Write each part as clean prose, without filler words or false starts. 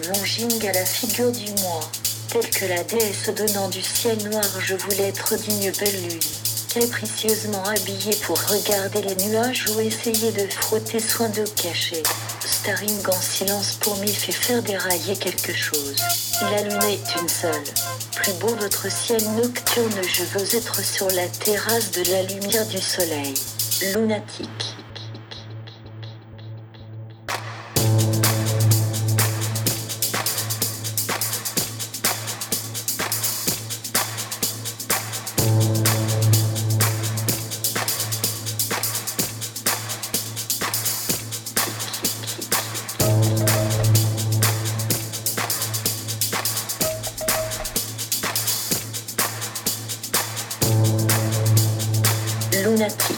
Longing à la figure du moi, telle que la déesse donnant du ciel noir, je voulais être d'une belle lune, capricieusement habillée pour regarder les nuages ou essayer de frotter soin de cacher. Staring en silence pour m'y fait faire dérailler quelque chose. La lune est une seule. Plus beau votre ciel nocturne, je veux être sur la terrasse de la lumière du soleil. Lunatique. Lunatique.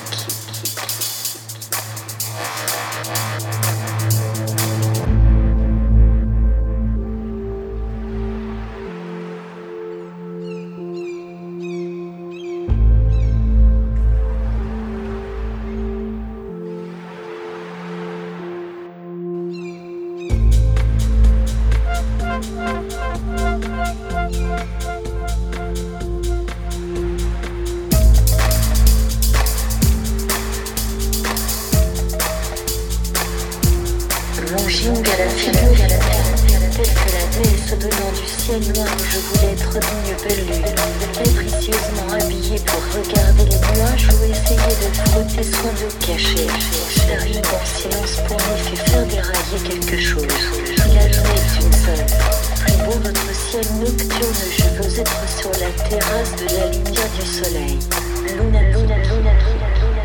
Longing à la figure, telle que la déesse donnant du ciel noir, je voulais être d'une belle lune, capricieusement habillée pour regarder les nuages ou essayer de frotter soin de cacher. Staring en silence pour m'y fait faire dérailler quelque chose. La lune est une seule. Plus beau votre ciel nocturne, je veux être sur la terrasse de la lumière du soleil. Luna, luna, luna, luna, luna.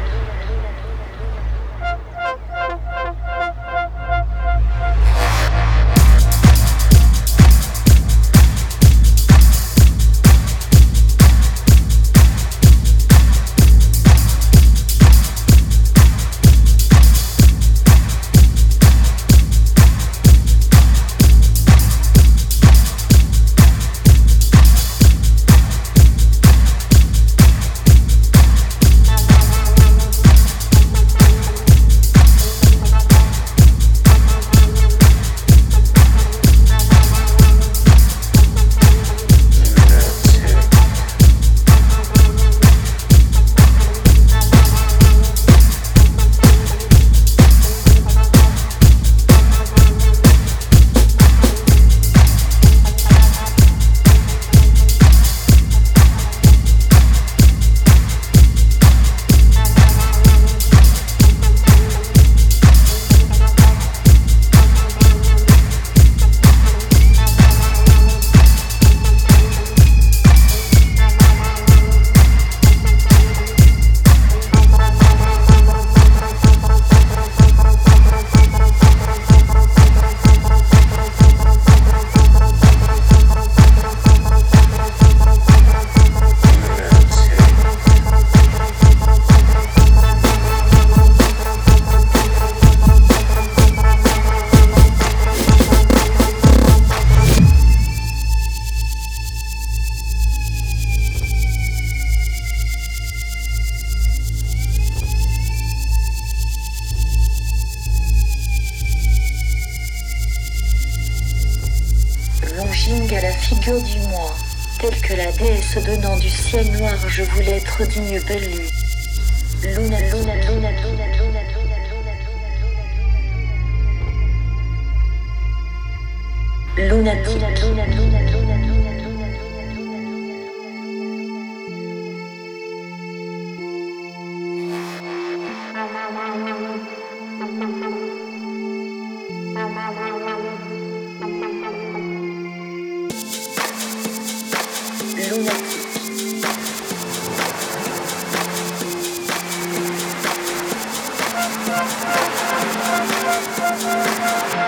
Longing à la figure du moi, telle que la déesse donnant du ciel noir, je voulais être d'une belle lune. Luna, luna, luna, luna, luna, luna, luna. Luna, luna, luna, luna, luna, luna. Lunatique.